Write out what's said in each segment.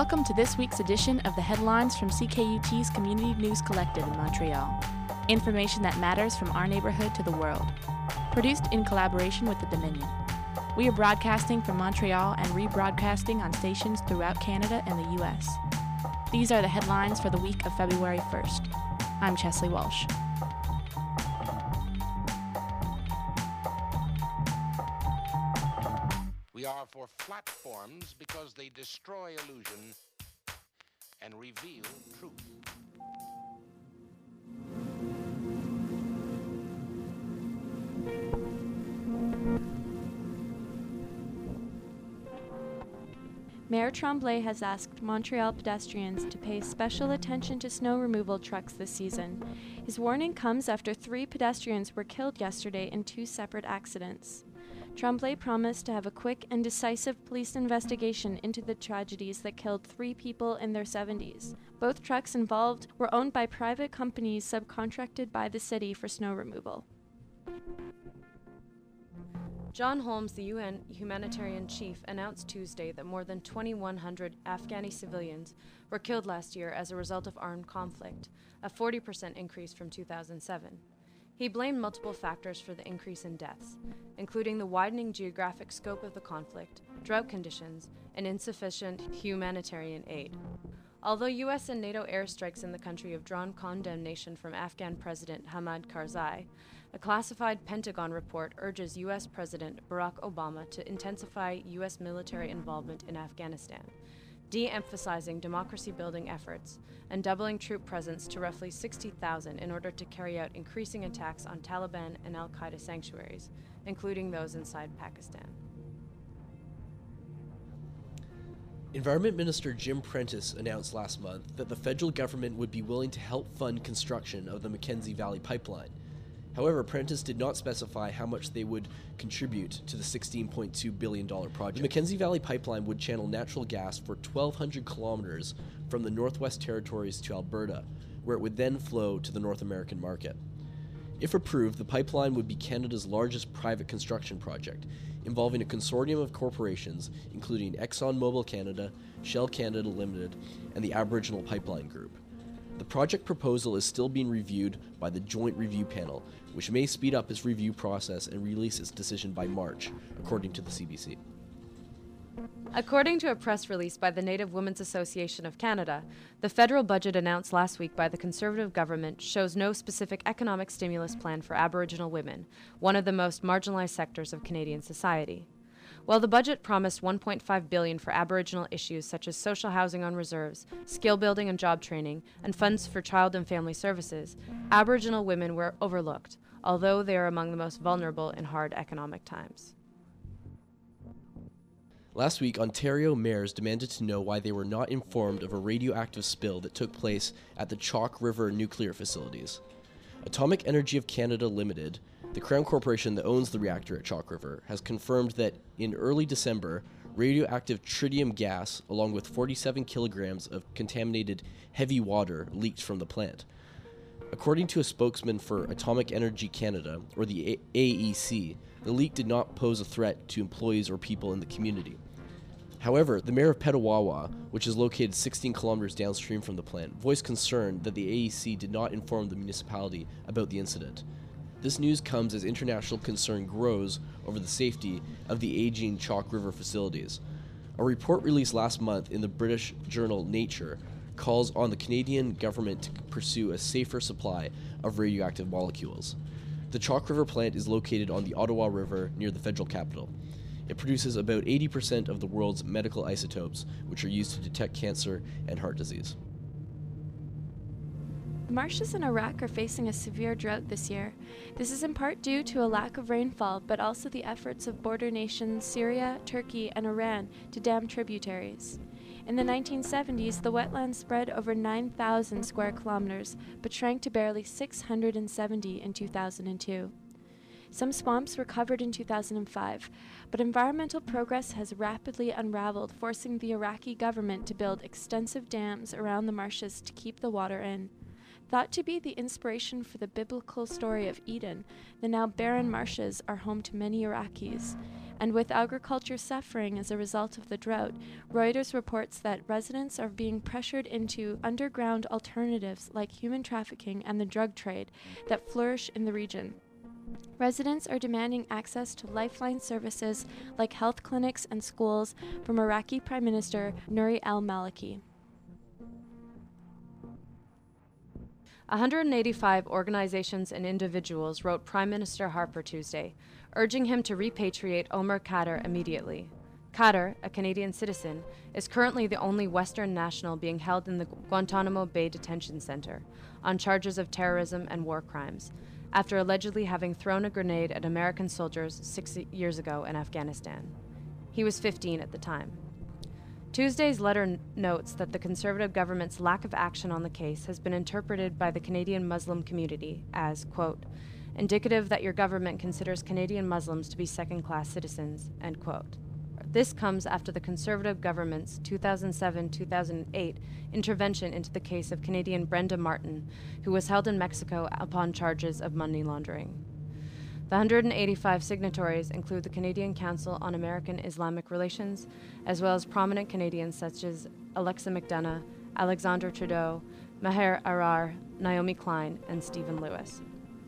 Welcome to this week's edition of the headlines from CKUT's Community News Collective in Montreal. Information that matters from our neighborhood to the world. Produced in collaboration with the Dominion. We are broadcasting from Montreal and rebroadcasting on stations throughout Canada and the U.S. These are the headlines for the week of February 1st. I'm Chesley Walsh. We are for platforms because they destroy illusion and reveal truth. Mayor Tremblay has asked Montreal pedestrians to pay special attention to snow removal trucks this season. His warning comes after 3 pedestrians were killed yesterday in 2 separate accidents. Tremblay promised to have a quick and decisive police investigation into the tragedies that killed 3 people in their 70s. Both trucks involved were owned by private companies subcontracted by the city for snow removal. John Holmes, the UN humanitarian chief, announced Tuesday that more than 2,100 Afghani civilians were killed last year as a result of armed conflict, a 40% increase from 2007. He blamed multiple factors for the increase in deaths, including the widening geographic scope of the conflict, drought conditions, and insufficient humanitarian aid. Although U.S. and NATO airstrikes in the country have drawn condemnation from Afghan President Hamid Karzai, a classified Pentagon report urges U.S. President Barack Obama to intensify U.S. military involvement in Afghanistan, de-emphasizing democracy-building efforts and doubling troop presence to roughly 60,000 in order to carry out increasing attacks on Taliban and al-Qaeda sanctuaries, including those inside Pakistan. Environment Minister Jim Prentice announced last month that the federal government would be willing to help fund construction of the Mackenzie Valley Pipeline. However, Prentice did not specify how much they would contribute to the $16.2 billion project. The Mackenzie Valley Pipeline would channel natural gas for 1,200 kilometers from the Northwest Territories to Alberta, where it would then flow to the North American market. If approved, the pipeline would be Canada's largest private construction project, involving a consortium of corporations including ExxonMobil Canada, Shell Canada Limited, and the Aboriginal Pipeline Group. The project proposal is still being reviewed by the Joint Review Panel, which may speed up its review process and release its decision by March, according to the CBC. According to a press release by the Native Women's Association of Canada, the federal budget announced last week by the Conservative government shows no specific economic stimulus plan for Aboriginal women, one of the most marginalized sectors of Canadian society. While the budget promised $1.5 billion for Aboriginal issues such as social housing on reserves, skill building and job training, and funds for child and family services, Aboriginal women were overlooked, although they are among the most vulnerable in hard economic times. Last week, Ontario mayors demanded to know why they were not informed of a radioactive spill that took place at the Chalk River nuclear facilities. Atomic Energy of Canada Limited, the Crown Corporation that owns the reactor at Chalk River, has confirmed that in early December, radioactive tritium gas, along with 47 kilograms of contaminated heavy water, leaked from the plant. According to a spokesman for Atomic Energy Canada, or the AEC, the leak did not pose a threat to employees or people in the community. However, the mayor of Petawawa, which is located 16 kilometers downstream from the plant, voiced concern that the AEC did not inform the municipality about the incident. This news comes as international concern grows over the safety of the aging Chalk River facilities. A report released last month in the British journal Nature calls on the Canadian government to pursue a safer supply of radioactive molecules. The Chalk River plant is located on the Ottawa River near the federal capital. It produces about 80% of the world's medical isotopes, which are used to detect cancer and heart disease. The marshes in Iraq are facing a severe drought this year. This is in part due to a lack of rainfall, but also the efforts of border nations Syria, Turkey, and Iran to dam tributaries. In the 1970s, the wetlands spread over 9,000 square kilometers, but shrank to barely 670 in 2002. Some swamps were covered in 2005, but environmental progress has rapidly unraveled, forcing the Iraqi government to build extensive dams around the marshes to keep the water in. Thought to be the inspiration for the biblical story of Eden, the now barren marshes are home to many Iraqis. And with agriculture suffering as a result of the drought, Reuters reports that residents are being pressured into underground alternatives like human trafficking and the drug trade that flourish in the region. Residents are demanding access to lifeline services like health clinics and schools from Iraqi Prime Minister Nouri al-Maliki. 185 organizations and individuals wrote Prime Minister Harper Tuesday, urging him to repatriate Omar Khadr immediately. Khadr, a Canadian citizen, is currently the only Western national being held in the Guantanamo Bay Detention Center on charges of terrorism and war crimes, after allegedly having thrown a grenade at American soldiers 6 years ago in Afghanistan. He was 15 at the time. Tuesday's letter notes that the Conservative government's lack of action on the case has been interpreted by the Canadian Muslim community as, quote, indicative that your government considers Canadian Muslims to be second-class citizens, end quote. This comes after the Conservative government's 2007-2008 intervention into the case of Canadian Brenda Martin, who was held in Mexico upon charges of money laundering. The 185 signatories include the Canadian Council on American Islamic Relations, as well as prominent Canadians such as Alexa McDonough, Alexandre Trudeau, Maher Arar, Naomi Klein, and Stephen Lewis.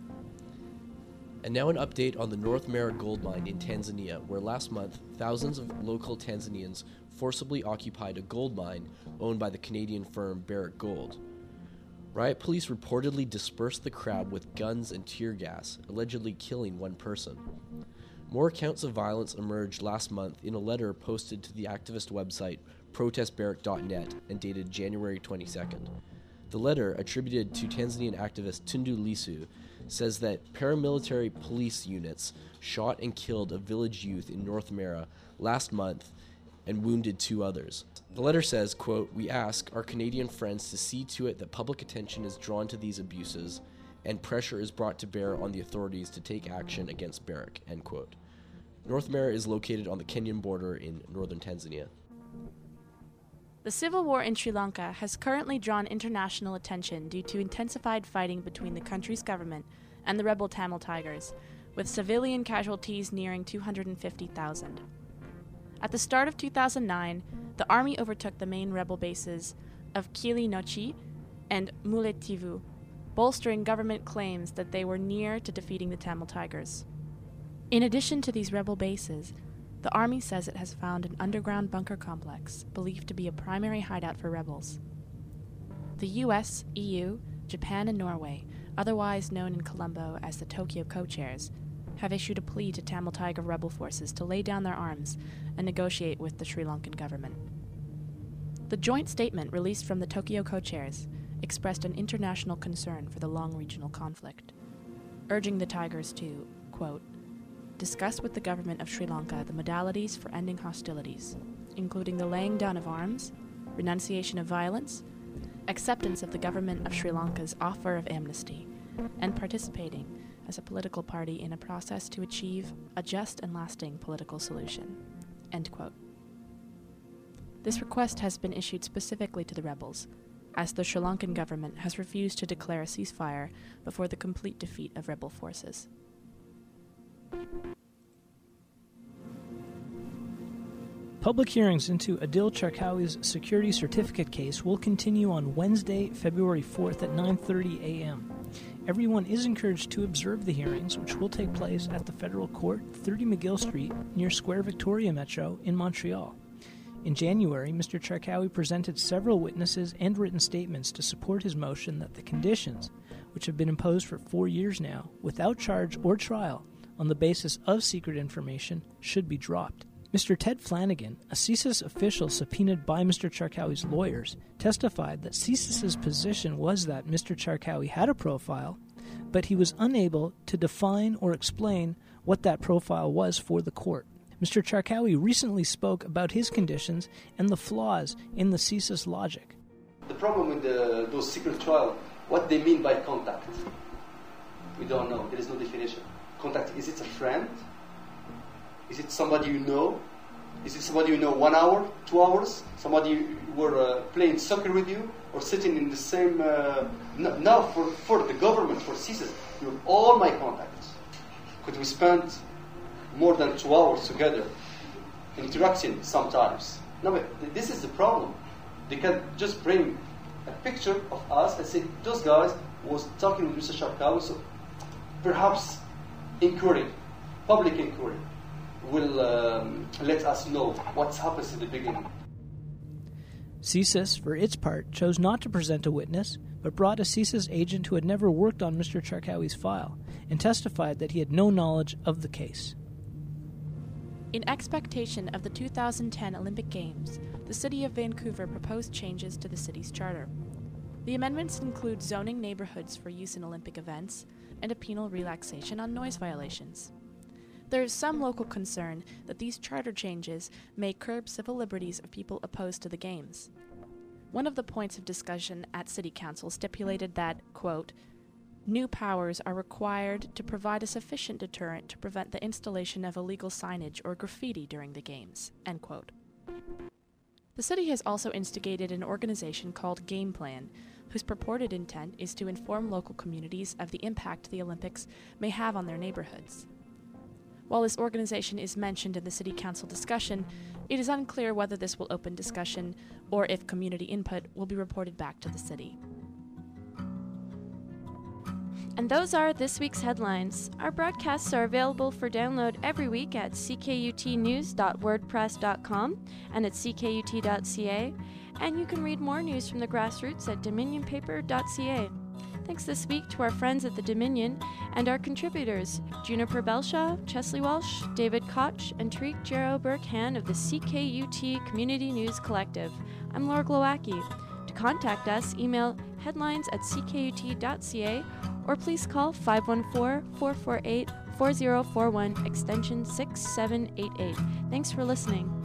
And now an update on the North Mara gold mine in Tanzania, where last month thousands of local Tanzanians forcibly occupied a gold mine owned by the Canadian firm Barrick Gold. Riot police reportedly dispersed the crowd with guns and tear gas, allegedly killing one person. More accounts of violence emerged last month in a letter posted to the activist website protestbarrick.net and dated January 22nd. The letter, attributed to Tanzanian activist Tundu Lissu, says that paramilitary police units shot and killed a village youth in North Mara last month and wounded 2 others. The letter says, quote, we ask our Canadian friends to see to it that public attention is drawn to these abuses and pressure is brought to bear on the authorities to take action against Barrick, end quote. North Mara is located on the Kenyan border in northern Tanzania. The civil war in Sri Lanka has currently drawn international attention due to intensified fighting between the country's government and the rebel Tamil Tigers, with civilian casualties nearing 250,000. At the start of 2009, the army overtook the main rebel bases of Kilinochchi and Mulettivu, bolstering government claims that they were near to defeating the Tamil Tigers. In addition to these rebel bases, the army says it has found an underground bunker complex believed to be a primary hideout for rebels. The US, EU, Japan, and Norway, otherwise known in Colombo as the Tokyo Co-Chairs, have issued a plea to Tamil Tiger rebel forces to lay down their arms and negotiate with the Sri Lankan government. The joint statement released from the Tokyo Co-Chairs expressed an international concern for the long regional conflict, urging the Tigers to, quote, discuss with the government of Sri Lanka the modalities for ending hostilities, including the laying down of arms, renunciation of violence, acceptance of the government of Sri Lanka's offer of amnesty, and participating as a political party in a process to achieve a just and lasting political solution, end quote. This request has been issued specifically to the rebels, as the Sri Lankan government has refused to declare a ceasefire before the complete defeat of rebel forces. Public hearings into Adil Charkawi's security certificate case will continue on Wednesday, February 4th at 9:30 a.m. Everyone is encouraged to observe the hearings, which will take place at the Federal Court, 30 McGill Street, near Square Victoria Metro in Montreal. In January, Mr. Charkawi presented several witnesses and written statements to support his motion that the conditions, which have been imposed for 4 years now, without charge or trial, on the basis of secret information, should be dropped. Mr. Ted Flanagan, a CSIS official subpoenaed by Mr. Charkawi's lawyers, testified that CSIS's position was that Mr. Charkawi had a profile, but he was unable to define or explain what that profile was for the court. Mr. Charkawi recently spoke about his conditions and the flaws in the CSIS logic. The problem with those secret trials, what they mean by contact, we don't know. There is no definition. Contact, is it a friend? Is it somebody you know? Is it somebody you know 1 hour, 2 hours? Somebody who were playing soccer with you? Or or sitting in the same. Now, for the government, for CSIS, you have all my contacts. Could we spend more than 2 hours together, interacting sometimes? No, but this is the problem. They can just bring a picture of us and say, those guys was talking with Mr. Sharkawi, so perhaps inquiry, public inquiry, will let us know what's happened in the beginning. CSIS, for its part, chose not to present a witness, but brought a CSIS agent who had never worked on Mr. Charkawi's file and testified that he had no knowledge of the case. In expectation of the 2010 Olympic Games, the City of Vancouver proposed changes to the city's charter. The amendments include zoning neighborhoods for use in Olympic events and a penal relaxation on noise violations. There is some local concern that these charter changes may curb civil liberties of people opposed to the Games. One of the points of discussion at City Council stipulated that, quote, new powers are required to provide a sufficient deterrent to prevent the installation of illegal signage or graffiti during the Games, end quote. The city has also instigated an organization called Game Plan, whose purported intent is to inform local communities of the impact the Olympics may have on their neighborhoods. While this organization is mentioned in the City Council discussion, it is unclear whether this will open discussion or if community input will be reported back to the city. And those are this week's headlines. Our broadcasts are available for download every week at ckutnews.wordpress.com and at ckut.ca, and you can read more news from the grassroots at dominionpaper.ca. Thanks this week to our friends at the Dominion and our contributors, Juniper Belshaw, Chesley Walsh, David Koch, and Tariq Jero Burkhan of the CKUT Community News Collective. I'm Laura Glowacki. To contact us, email headlines@ckut.ca or please call 514-448-4041, extension 6788. Thanks for listening.